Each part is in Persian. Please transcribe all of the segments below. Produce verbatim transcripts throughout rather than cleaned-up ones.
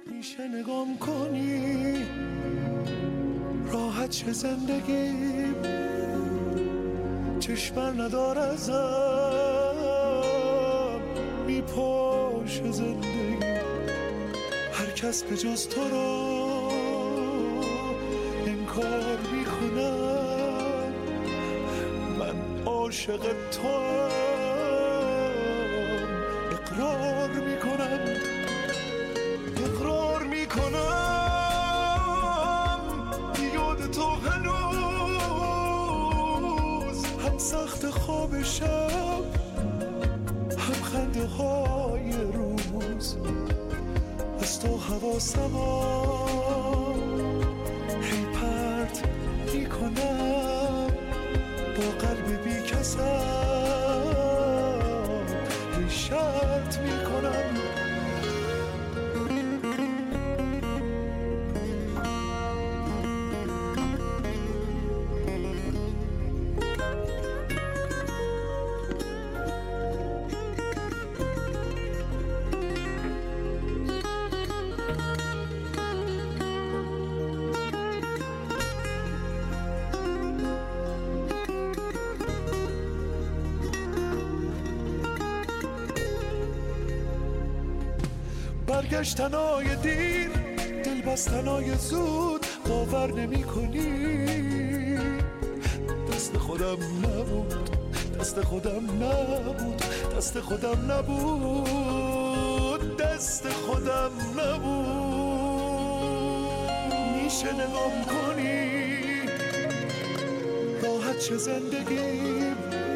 میشه نگام کنی راحت چه زندگی چشمر ندار ازم میپاشه زندگی هر کس به جز تو رو انکار میکنم من عاشق توام اقرار میکنم اقرار میکنم یاد تو هنوز هم سخت خواب شب هم خنده های روز از تو حواسم هی پرت میکنم با قلب بی کسم هی شرط میکنم برگشتنای دیر دل بستنای زود باور نمی کنی دست خودم نبود دست خودم نبود دست خودم نبود دست خودم نبود میشه نگام کنی راحت چه زندگی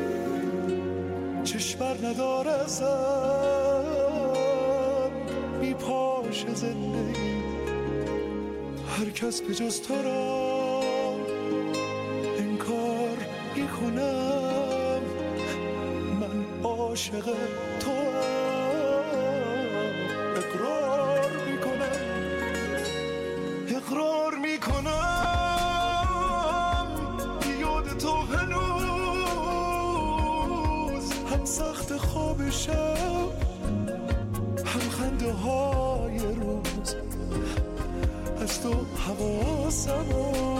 چشمر ندار ازم میپاشه زندگی هر کس به جز تو را انکار میکنم من عاشق تو اقرار میکنم اقرار میکنم یاد تو هنوز هم سخت خواب شب هم خنده های روز از تو حواسم